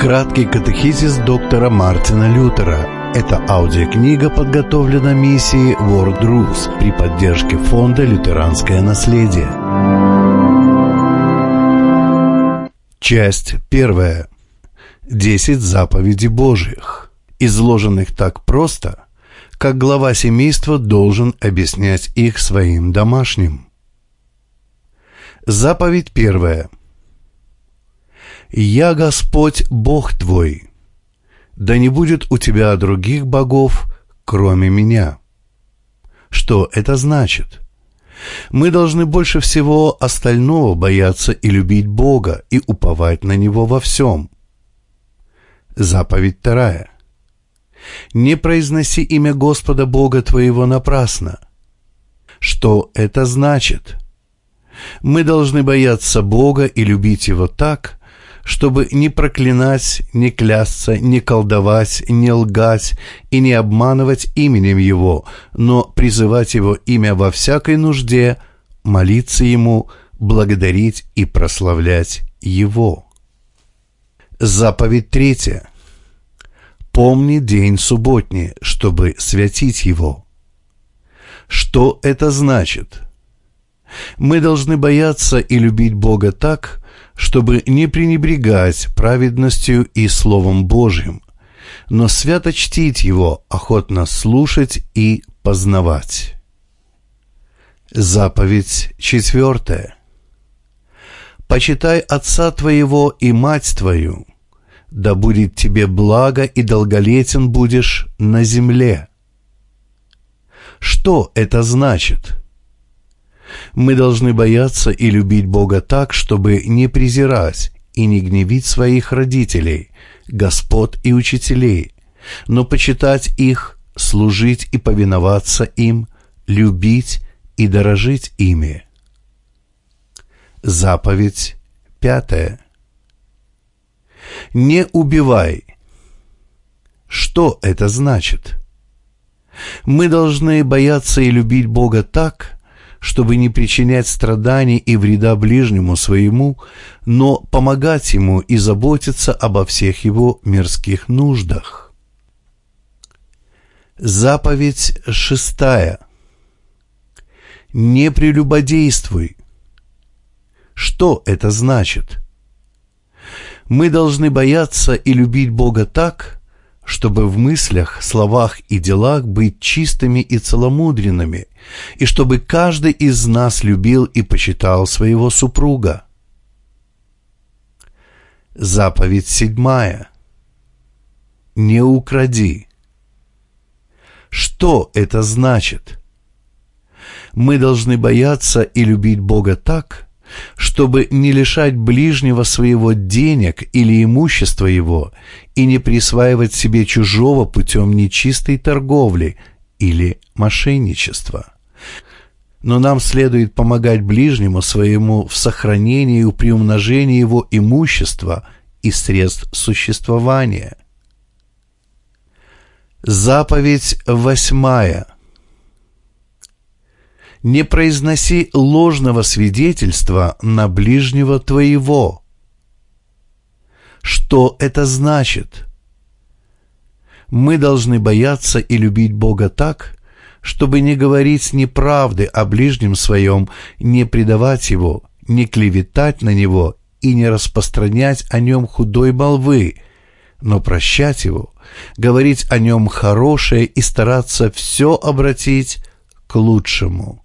Краткий катехизис доктора Мартина Лютера. Эта аудиокнига подготовлена миссией World Rus при поддержке фонда «Лютеранское наследие». Часть 1. 10 заповедей Божьих, изложенных так просто, как глава семейства должен объяснять их своим домашним. Заповедь 1. «Я Господь Бог твой, да не будет у тебя других богов, кроме Меня». Что это значит? Мы должны больше всего остального бояться и любить Бога и уповать на Него во всем. Заповедь 2. «Не произноси имя Господа Бога твоего напрасно». Что это значит? Мы должны бояться Бога и любить Его так, чтобы не проклинать, не клясться, не колдовать, не лгать и не обманывать именем Его, но призывать Его имя во всякой нужде, молиться Ему, благодарить и прославлять Его. Заповедь 3. «Помни день субботний, чтобы святить его». Что это значит? Мы должны бояться и любить Бога так, чтобы не пренебрегать праведностью и Словом Божьим, но свято чтить Его, охотно слушать и познавать. Заповедь 4. «Почитай отца твоего и мать твою, да будет тебе благо и долголетен будешь на земле». Что это значит? Мы должны бояться и любить Бога так, чтобы не презирать и не гневить своих родителей, господ и учителей, но почитать их, служить и повиноваться им, любить и дорожить ими. Заповедь 5. «Не убивай». Что это значит? Мы должны бояться и любить Бога так, чтобы не причинять страданий и вреда ближнему своему, но помогать ему и заботиться обо всех его мирских нуждах. Заповедь 6. «Не прелюбодействуй». Что это значит? Мы должны бояться и любить Бога так, чтобы в мыслях, словах и делах быть чистыми и целомудренными, и чтобы каждый из нас любил и почитал своего супруга. Заповедь 7. «Не укради». Что это значит? Мы должны бояться и любить Бога так, чтобы не лишать ближнего своего денег или имущества его и не присваивать себе чужого путем нечистой торговли или мошенничества. Но нам следует помогать ближнему своему в сохранении и приумножении его имущества и средств существования. Заповедь 8. «Не произноси ложного свидетельства на ближнего твоего». Что это значит? Мы должны бояться и любить Бога так, чтобы не говорить неправды о ближнем своем, не предавать его, не клеветать на него и не распространять о нем худой молвы, но прощать его, говорить о нем хорошее и стараться все обратить к лучшему.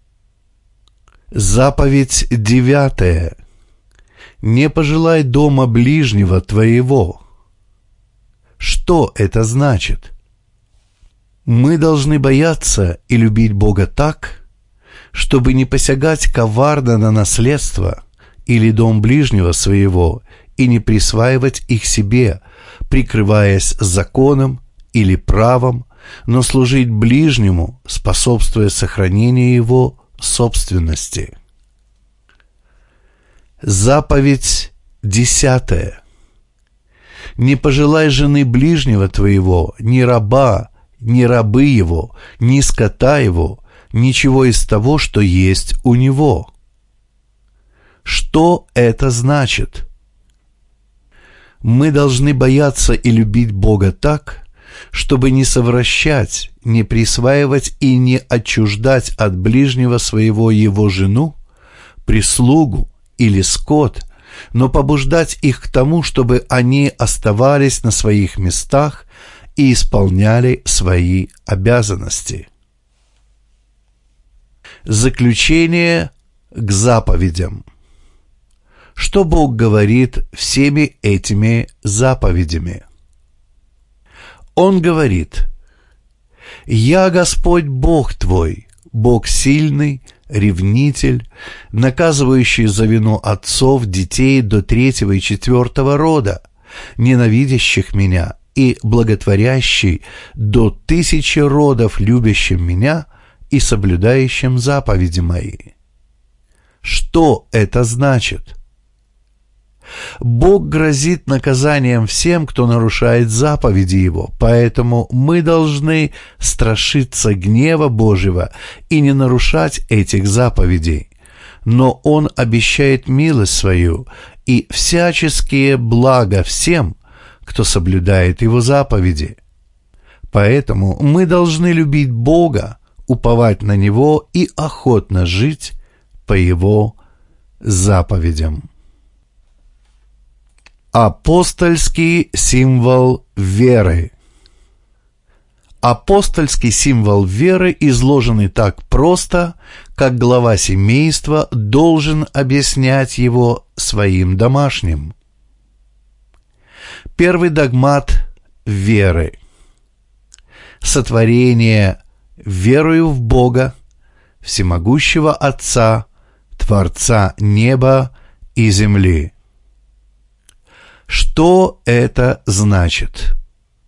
Заповедь 9. «Не пожелай дома ближнего твоего». Что это значит? Мы должны бояться и любить Бога так, чтобы не посягать коварно на наследство или дом ближнего своего и не присваивать их себе, прикрываясь законом или правом, но служить ближнему, способствуя сохранению его собственности. Заповедь 10. «Не пожелай жены ближнего твоего, ни раба, ни рабы его, ни скота его, ничего из того, что есть у него». Что это значит? Мы должны бояться и любить Бога так, чтобы не совращать, не присваивать и не отчуждать от ближнего своего его жену, прислугу или скот, но побуждать их к тому, чтобы они оставались на своих местах и исполняли свои обязанности. Заключение к заповедям. Что Бог говорит всеми этими заповедями? Он говорит: «Я Господь Бог твой, Бог сильный, ревнитель, наказывающий за вину отцов детей до 3-го и 4-го рода, ненавидящих меня, и благотворящий до 1000 родов, любящим меня и соблюдающим заповеди мои». Что это значит? Бог грозит наказанием всем, кто нарушает заповеди Его, поэтому мы должны страшиться гнева Божьего и не нарушать этих заповедей. Но Он обещает милость свою и всяческие блага всем, кто соблюдает Его заповеди. Поэтому мы должны любить Бога, уповать на Него и охотно жить по Его заповедям. Апостольский символ веры. Апостольский символ веры изложенный так просто, как глава семейства должен объяснять его своим домашним. Первый догмат веры. Сотворение: верую в Бога, всемогущего Отца, Творца неба и земли. Что это значит?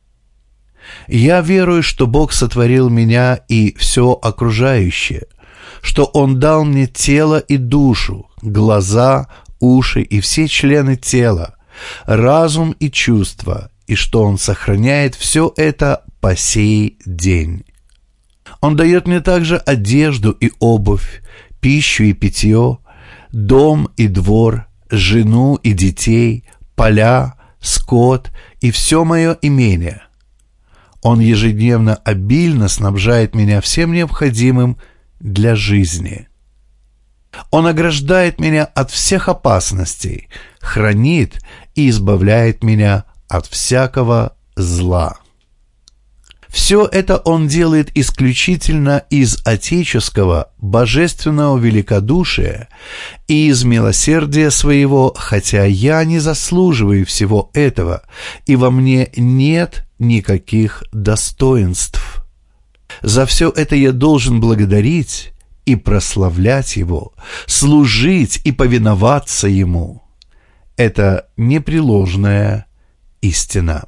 Я верую, что Бог сотворил меня и все окружающее, что Он дал мне тело и душу, глаза, уши и все члены тела, разум и чувства, и что Он сохраняет все это по сей день. Он дает мне также одежду и обувь, пищу и питье, дом и двор, жену и детей, поля, скот и все мое имение. Он ежедневно обильно снабжает меня всем необходимым для жизни. Он ограждает меня от всех опасностей, хранит и избавляет меня от всякого зла. Все это Он делает исключительно из отеческого, божественного великодушия и из милосердия Своего, хотя я не заслуживаю всего этого, и во мне нет никаких достоинств. За все это я должен благодарить и прославлять Его, служить и повиноваться Ему. Это непреложная истина.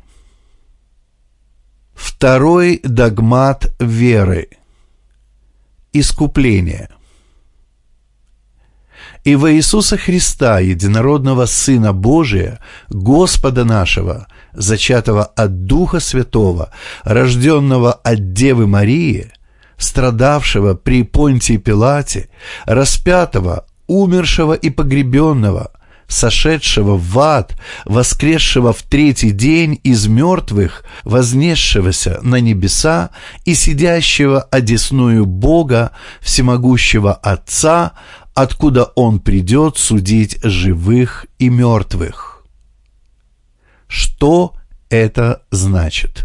Второй догмат веры. Искупление. И во Иисуса Христа, единородного Сына Божия, Господа нашего, зачатого от Духа Святого, рожденного от Девы Марии, страдавшего при Понтии Пилате, распятого, умершего и погребенного, сошедшего в ад, воскресшего в 3-й день из мертвых, вознесшегося на небеса и сидящего одесную Бога, всемогущего Отца, откуда Он придет судить живых и мертвых. Что это значит?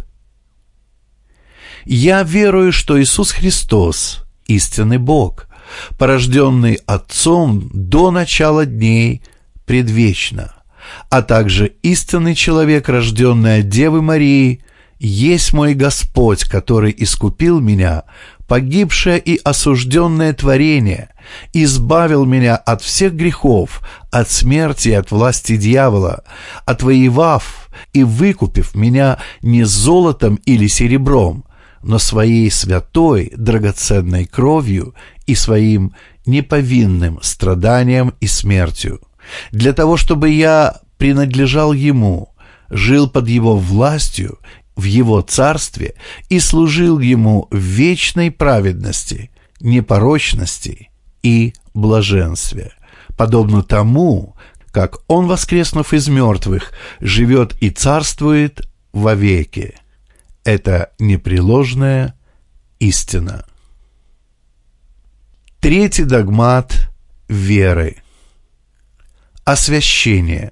Я верую, что Иисус Христос – истинный Бог, порожденный Отцом до начала дней, предвечно, а также истинный человек, рожденный от Девы Марии, есть мой Господь, который искупил меня, погибшее и осужденное творение, избавил меня от всех грехов, от смерти и от власти дьявола, отвоевав и выкупив меня не золотом или серебром, но своей святой драгоценной кровью и своим неповинным страданием и смертью, для того, чтобы я принадлежал Ему, жил под Его властью, в Его царстве и служил Ему в вечной праведности, непорочности и блаженстве, подобно тому, как Он, воскреснув из мертвых, живет и царствует вовеки. Это непреложная истина. Третий догмат веры. Освящение.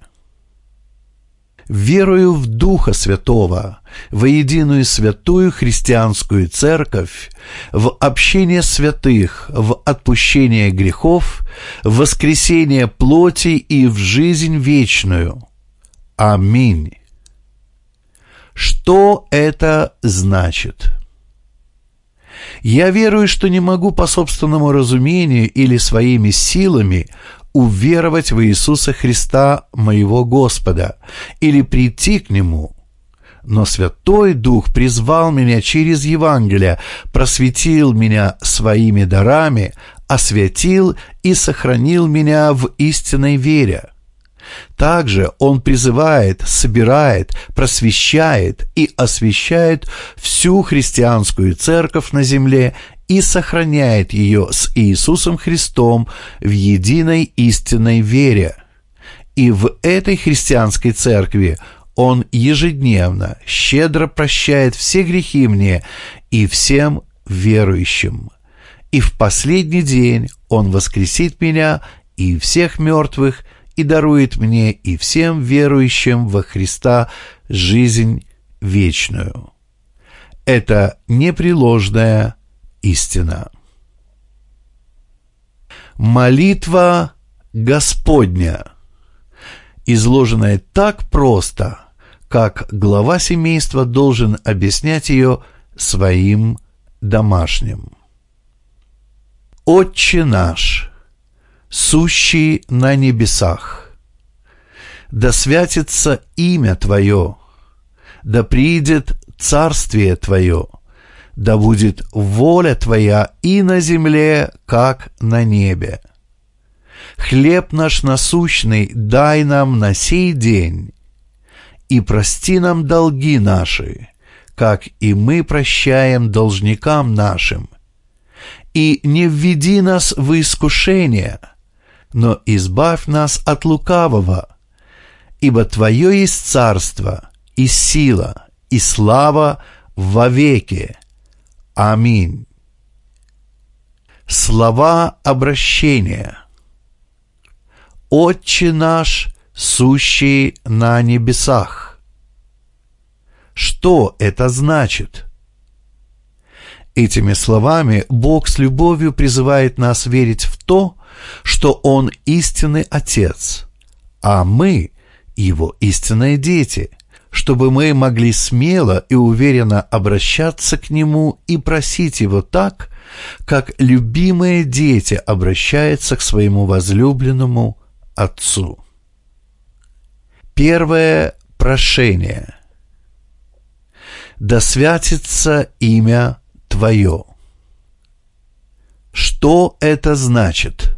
Верую в Духа Святого, во единую святую христианскую церковь, в общение святых, в отпущение грехов, в воскресение плоти и в жизнь вечную. Аминь. Что это значит? Я верую, что не могу по собственному разумению или своими силами уверовать в Иисуса Христа, моего Господа, или прийти к Нему. Но Святой Дух призвал меня через Евангелие, просветил меня своими дарами, освятил и сохранил меня в истинной вере. Также Он призывает, собирает, просвещает и освящает всю христианскую церковь на земле и сохраняет ее с Иисусом Христом в единой истинной вере. И в этой христианской церкви Он ежедневно, щедро прощает все грехи мне и всем верующим. И в последний день Он воскресит меня и всех мертвых, и дарует мне и всем верующим во Христа жизнь вечную. Это непреложная истина. Молитва Господня, изложенная так просто, как глава семейства должен объяснять ее своим домашним. «Отче наш, сущий на небесах, да святится имя Твое, да приидет царствие Твое, да будет воля Твоя и на земле, как на небе. Хлеб наш насущный дай нам на сей день, и прости нам долги наши, как и мы прощаем должникам нашим. И не введи нас в искушение, но избавь нас от лукавого, ибо Твое есть царство, и сила, и слава вовеки. Аминь». Слова обращения. «Отче наш, сущий на небесах». Что это значит? Этими словами Бог с любовью призывает нас верить в то, что Он истинный Отец, а мы — Его истинные дети, чтобы мы могли смело и уверенно обращаться к Нему и просить Его так, как любимые дети обращаются к своему возлюбленному Отцу. Первое прошение. «Да святится имя Твое». Что это значит?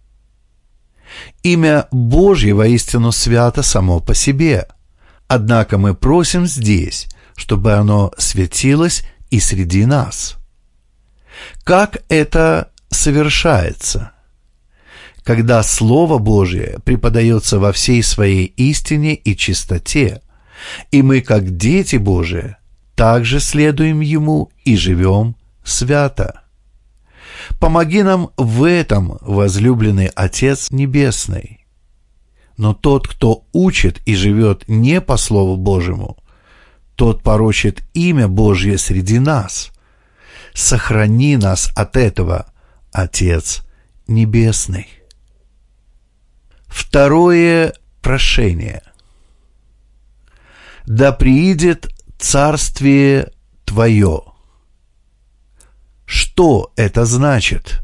Имя Божье воистину свято само по себе, однако мы просим здесь, чтобы оно светилось и среди нас. Как это совершается? Когда Слово Божие преподается во всей своей истине и чистоте, и мы, как дети Божии, также следуем Ему и живем свято. Помоги нам в этом, возлюбленный Отец Небесный. Но тот, кто учит и живет не по Слову Божьему, тот порочит имя Божье среди нас. Сохрани нас от этого, Отец Небесный. Второе прошение. «Да приидет царствие Твое». Что это значит?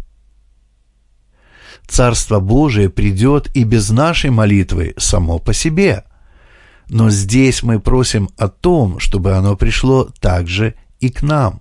Царство Божие придет и без нашей молитвы само по себе, но здесь мы просим о том, чтобы оно пришло также и к нам.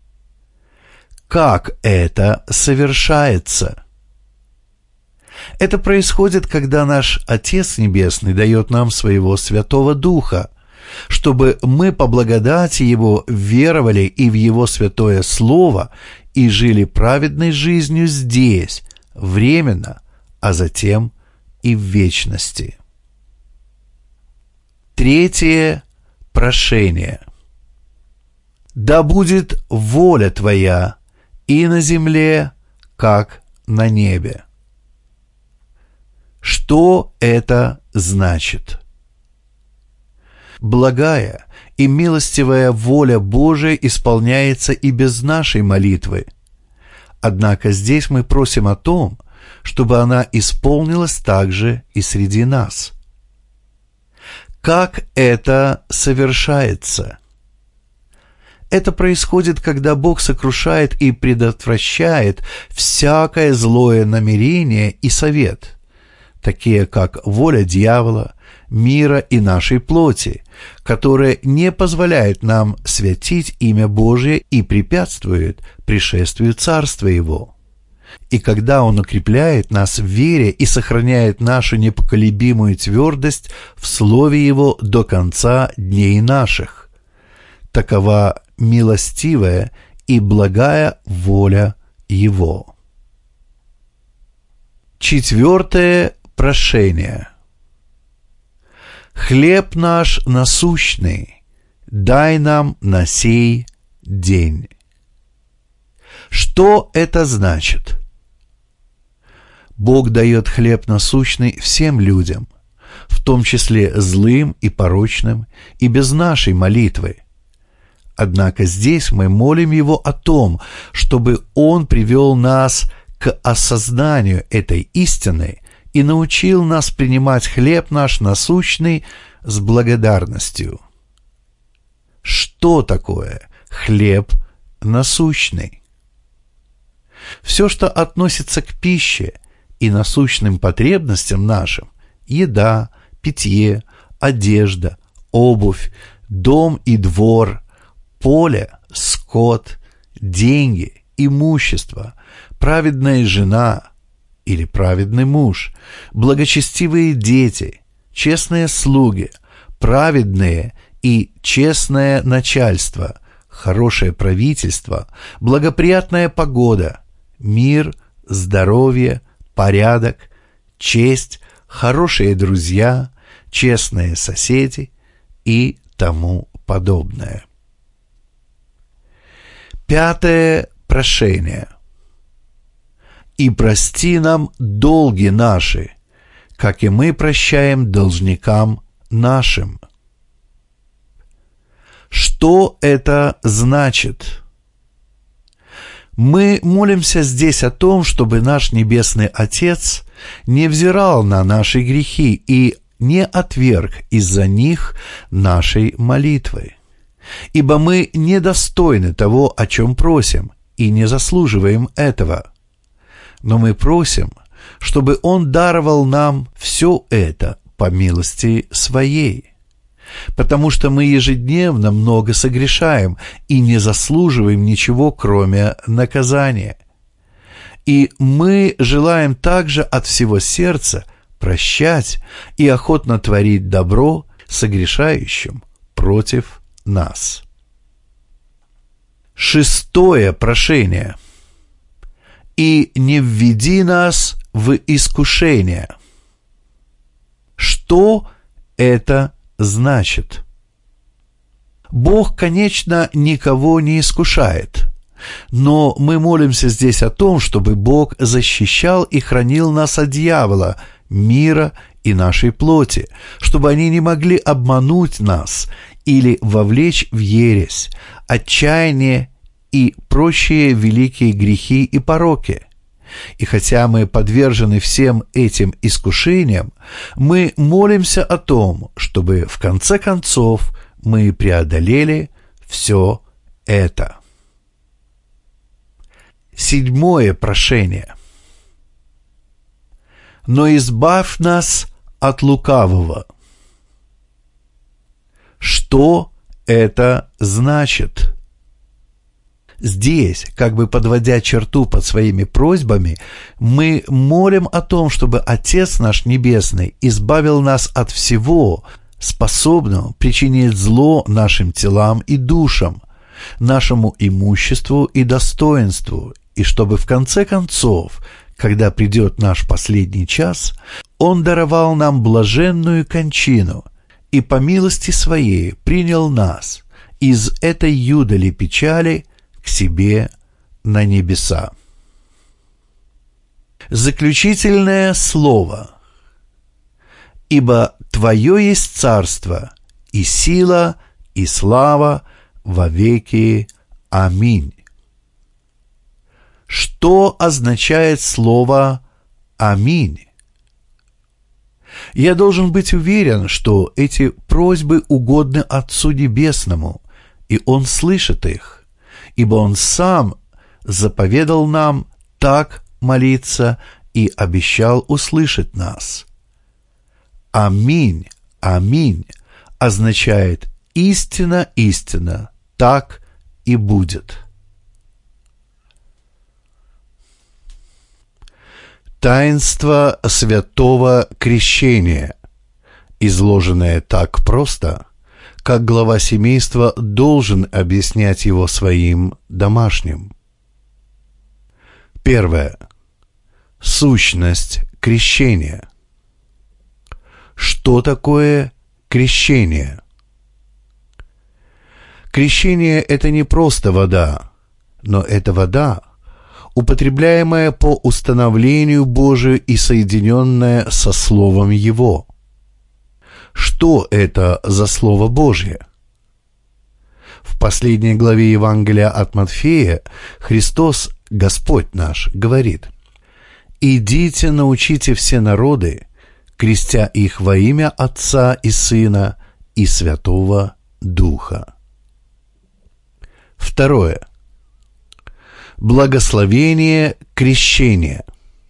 Как это совершается? Это происходит, когда наш Отец Небесный дает нам своего Святого Духа, чтобы мы по благодати Его веровали и в Его святое Слово и жили праведной жизнью здесь, временно, а затем и в вечности. Третье прошение. Да будет воля Твоя и на земле, как на небе. Что это значит? Благая и милостивая воля Божия исполняется и без нашей молитвы. Однако здесь мы просим о том, чтобы она исполнилась также и среди нас. Как это совершается? Это происходит, когда Бог сокрушает и предотвращает всякое злое намерение и совет, такие как воля дьявола, мира и нашей плоти, которая не позволяет нам святить имя Божие и препятствует пришествию Царства Его. И когда Он укрепляет нас в вере и сохраняет нашу непоколебимую твердость в Слове Его до конца дней наших. Такова милостивая и благая воля Его. Четвертое прошение. Хлеб наш насущный дай нам на сей день. Что это значит? Бог дает хлеб насущный всем людям, в том числе злым и порочным, и без нашей молитвы. Однако здесь мы молим Его о том, чтобы Он привел нас к осознанию этой истины и научил нас принимать хлеб наш насущный с благодарностью. Что такое хлеб насущный? Все, что относится к пище и насущным потребностям нашим – еда, питье, одежда, обувь, дом и двор, поле, скот, деньги, имущество, праведная жена или праведный муж, благочестивые дети, честные слуги, праведные и честное начальство, хорошее правительство, благоприятная погода, мир, здоровье, порядок, честь, хорошие друзья, честные соседи и тому подобное. Пятое прошение. И прости нам долги наши, как и мы прощаем должникам нашим. Что это значит? Мы молимся здесь о том, чтобы наш Небесный Отец не взирал на наши грехи и не отверг из-за них нашей молитвы. Ибо мы недостойны того, о чем просим, и не заслуживаем этого. Но мы просим, чтобы Он даровал нам все это по милости Своей, потому что мы ежедневно много согрешаем и не заслуживаем ничего, кроме наказания. И мы желаем также от всего сердца прощать и охотно творить добро согрешающим против нас. Шестое прошение. И не введи нас в искушение. Что это значит? Бог, конечно, никого не искушает, но мы молимся здесь о том, чтобы Бог защищал и хранил нас от дьявола, мира и нашей плоти, чтобы они не могли обмануть нас или вовлечь в ересь, отчаяние и прочие великие грехи и пороки. И хотя мы подвержены всем этим искушениям, мы молимся о том, чтобы в конце концов мы преодолели все это. Седьмое прошение. Но избавь нас от лукавого. Что это значит? Здесь, как бы подводя черту под своими просьбами, мы молим о том, чтобы Отец наш Небесный избавил нас от всего, способного причинить зло нашим телам и душам, нашему имуществу и достоинству, и чтобы в конце концов, когда придет наш последний час, Он даровал нам блаженную кончину и по милости Своей принял нас из этой юдоли печали к себе на небеса. Заключительное слово. Ибо Твое есть царство, и сила, и слава во веки. Аминь. Что означает слово «Аминь»? Я должен быть уверен, что эти просьбы угодны Отцу Небесному, и Он слышит их, ибо Он сам заповедал нам так молиться и обещал услышать нас. Аминь, аминь означает истина, истина, так и будет. Таинство святого крещения, изложенное так просто, как глава семейства должен объяснять его своим домашним. Первое. Сущность крещения. Что такое крещение? Крещение – это не просто вода, но это вода, употребляемая по установлению Божию и соединенная со Словом Его. Что это за Слово Божье? В последней главе Евангелия от Матфея Христос, Господь наш, говорит: «Идите, научите все народы, крестя их во имя Отца и Сына и Святого Духа». Второе. Благословение крещения.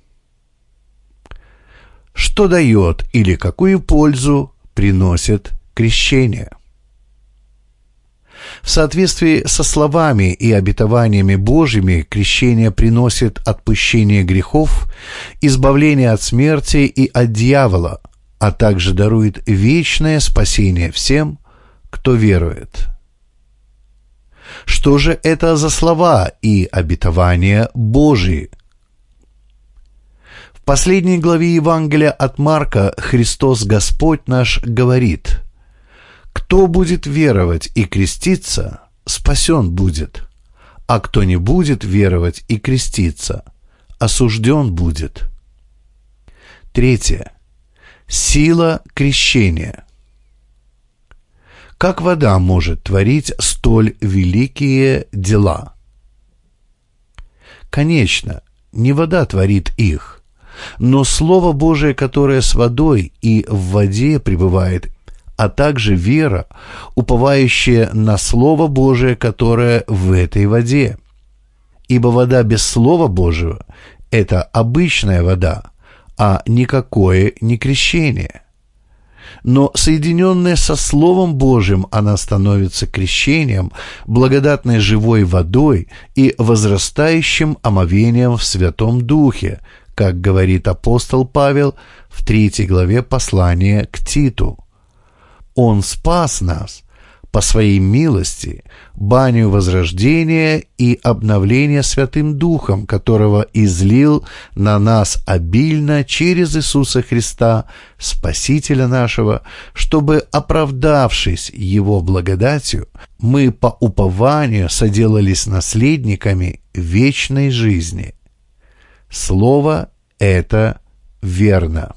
Что дает или какую пользу приносит крещение? В соответствии со словами и обетованиями Божьими крещение приносит отпущение грехов, избавление от смерти и от дьявола, а также дарует вечное спасение всем, кто верует. Что же это за слова и обетования Божьи? В последней главе Евангелия от Марка Христос Господь наш говорит: «Кто будет веровать и креститься, спасен будет, а кто не будет веровать и креститься, осужден будет». Третье. Сила крещения. Как вода может творить столь великие дела? Конечно, не вода творит их, но Слово Божие, которое с водой и в воде пребывает, а также вера, уповающая на Слово Божие, которое в этой воде. Ибо вода без Слова Божьего – это обычная вода, а никакое не крещение. Но соединенная со Словом Божьим, она становится крещением, благодатной живой водой и возрастающим омовением в Святом Духе, как говорит апостол Павел в 3 главе послания к Титу. Он спас нас по Своей милости, баню возрождения и обновления Святым Духом, которого излил на нас обильно через Иисуса Христа, Спасителя нашего, чтобы, оправдавшись Его благодатью, мы по упованию соделались наследниками вечной жизни. Слово это верно.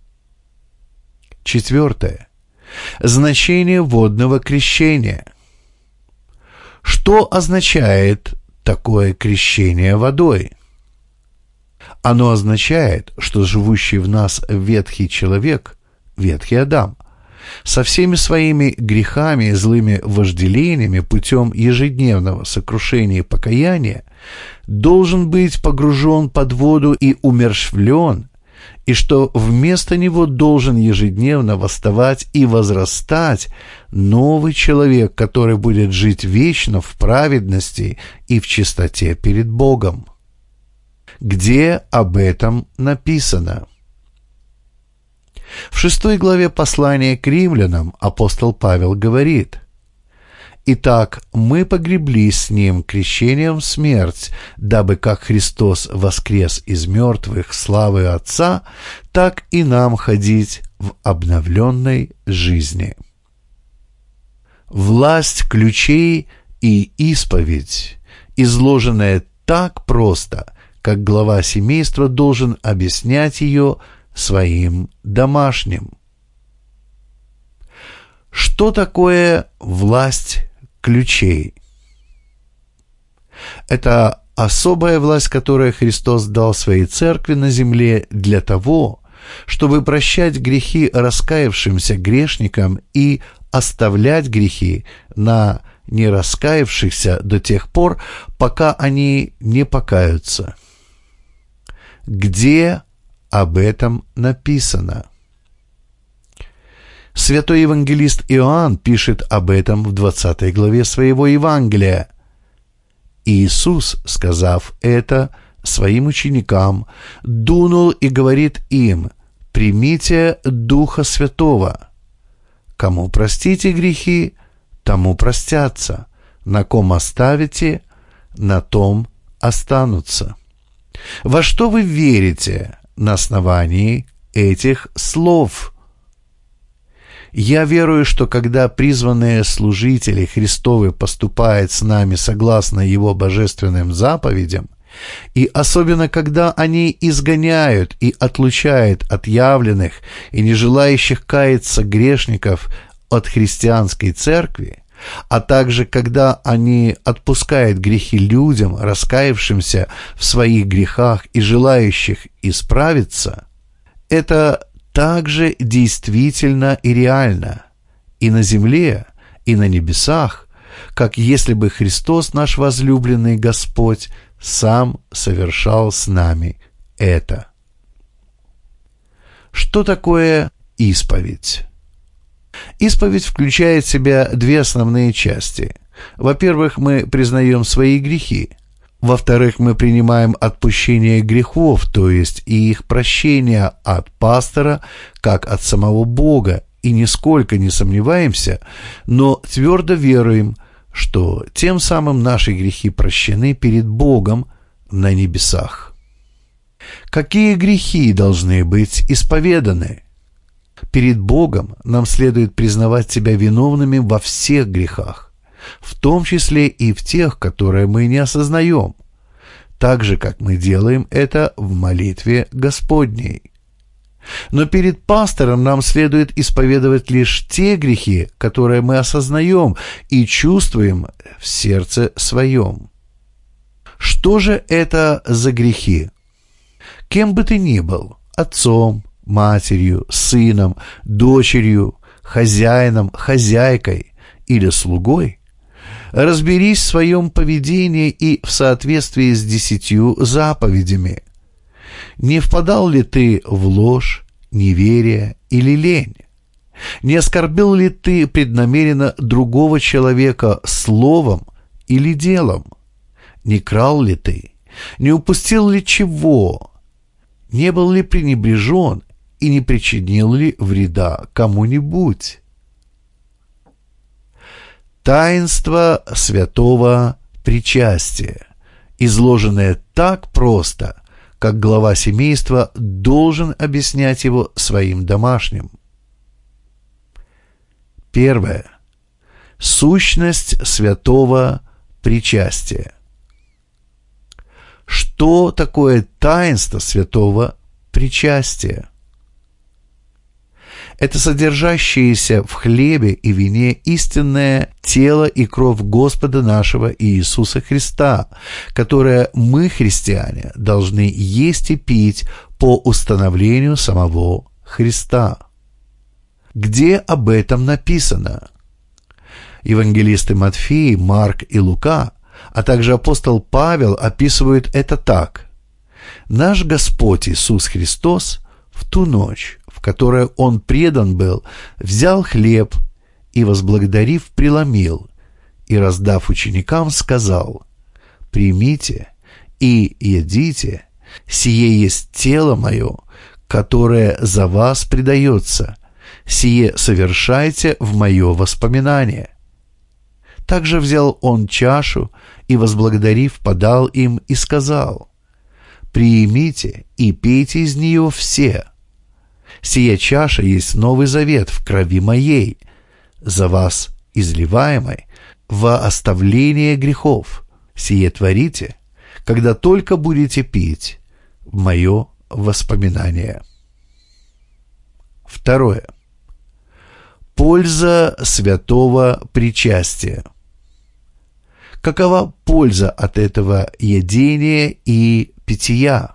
Четвертое. Значение водного крещения. Что означает такое крещение водой? Оно означает, что живущий в нас ветхий человек, ветхий Адам, со всеми своими грехами и злыми вожделениями путем ежедневного сокрушения и покаяния должен быть погружен под воду и умерщвлен, и что вместо него должен ежедневно восставать и возрастать новый человек, который будет жить вечно в праведности и в чистоте перед Богом. Где об этом написано? В 6 главе послания к римлянам апостол Павел говорит: «Итак, мы погреблись с Ним крещением в смерть, дабы как Христос воскрес из мертвых славы Отца, так и нам ходить в обновленной жизни». Власть ключей и исповедь, изложенная так просто, как глава семейства должен объяснять ее своим домашним. Что такое власть ключей? Это особая власть, которую Христос дал своей церкви на земле для того, чтобы прощать грехи раскаявшимся грешникам и оставлять грехи на нераскаявшихся до тех пор, пока они не покаются. Где об этом написано? Святой евангелист Иоанн пишет об этом в 20 главе своего Евангелия. Иисус, сказав это своим ученикам, дунул и говорит им: «Примите Духа Святого. Кому простите грехи, тому простятся, на ком оставите, на том останутся». Во что вы верите на основании этих слов? Я верую, что когда призванные служители Христовы поступают с нами согласно Его божественным заповедям, и особенно когда они изгоняют и отлучают отъявленных и не желающих каяться грешников от христианской церкви, а также когда они отпускают грехи людям, раскаявшимся в своих грехах и желающих исправиться, это также действительно и реально и на земле, и на небесах, как если бы Христос, наш возлюбленный Господь, сам совершал с нами это. Что такое исповедь? Исповедь включает в себя две основные части. Во-первых, мы признаем свои грехи. Во-вторых, мы принимаем отпущение грехов, то есть и их прощение от пастора, как от самого Бога, и нисколько не сомневаемся, но твердо веруем, что тем самым наши грехи прощены перед Богом на небесах. Какие грехи должны быть исповеданы? Перед Богом нам следует признавать себя виновными во всех грехах, в том числе и в тех, которые мы не осознаем, так же, как мы делаем это в молитве Господней. Но перед пастором нам следует исповедовать лишь те грехи, которые мы осознаем и чувствуем в сердце своем. Что же это за грехи? Кем бы ты ни был, отцом, матерью, сыном, дочерью, хозяином, хозяйкой или слугой, разберись в своем поведении и в соответствии с 10 заповедями. Не впадал ли ты в ложь, неверие или лень? Не оскорбил ли ты преднамеренно другого человека словом или делом? Не крал ли ты? Не упустил ли чего? Не был ли пренебрежен и не причинил ли вреда кому-нибудь? Таинство святого причастия, изложенное так просто, как глава семейства должен объяснять его своим домашним. Первое. Сущность святого причастия. Что такое таинство святого причастия? Это содержащееся в хлебе и вине истинное тело и кровь Господа нашего Иисуса Христа, которое мы, христиане, должны есть и пить по установлению самого Христа. Где об этом написано? Евангелисты Матфей, Марк и Лука, а также апостол Павел описывают это так. Наш Господь Иисус Христос в ту ночь, в которой Он предан был, взял хлеб и, возблагодарив, преломил, и, раздав ученикам, сказал: «Примите и едите, сие есть тело мое, которое за вас предается, сие совершайте в мое воспоминание». Также взял Он чашу и, возблагодарив, подал им и сказал: «Приимите и пейте из нее все. Сия чаша есть Новый Завет в крови моей, за вас изливаемой во оставление грехов. Сие творите, когда только будете пить в мое воспоминание. Второе. Польза святого причастия. Какова польза от этого едения и питья?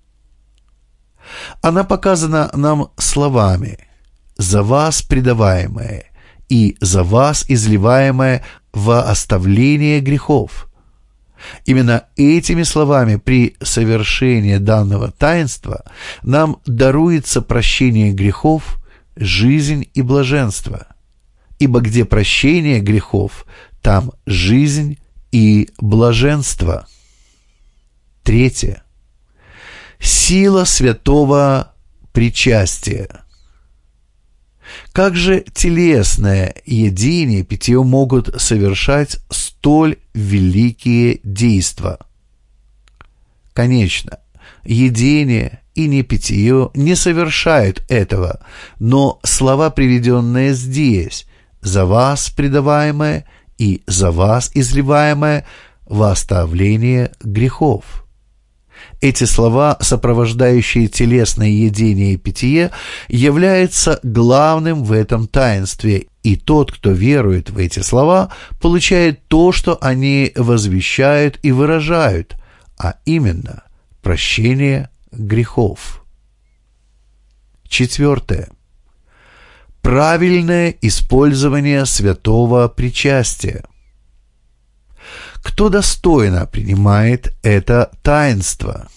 Она показана нам словами «за вас предаваемое» и «за вас изливаемое во оставление грехов». Именно этими словами при совершении данного таинства нам даруется прощение грехов, жизнь и блаженство. Ибо где прощение грехов, там жизнь и блаженство. Третье. Сила святого причастия. Как же телесное едение и питье могут совершать столь великие действа? Конечно, едение и не питье не совершают этого, но слова, приведенные здесь, «за вас предаваемое» и «за вас изливаемое» во оставление грехов. Эти слова, сопровождающие телесное едение и питье, являются главным в этом таинстве, и тот, кто верует в эти слова, получает то, что они возвещают и выражают, а именно прощение грехов. Четвертое. Правильное использование святого причастия. Кто достойно принимает это таинство?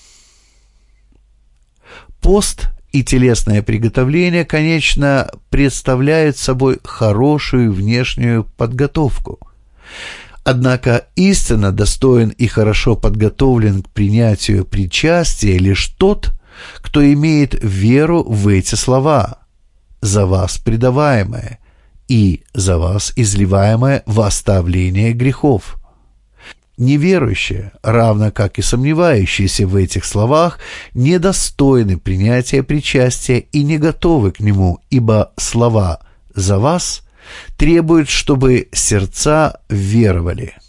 Пост и телесное приготовление, конечно, представляют собой хорошую внешнюю подготовку. Однако истинно достоин и хорошо подготовлен к принятию причастия лишь тот, кто имеет веру в эти слова «за вас предаваемое» и «за вас изливаемое во оставление грехов». Неверующие, равно как и сомневающиеся в этих словах, недостойны принятия причастия и не готовы к нему, ибо слова «за вас» требуют, чтобы сердца веровали.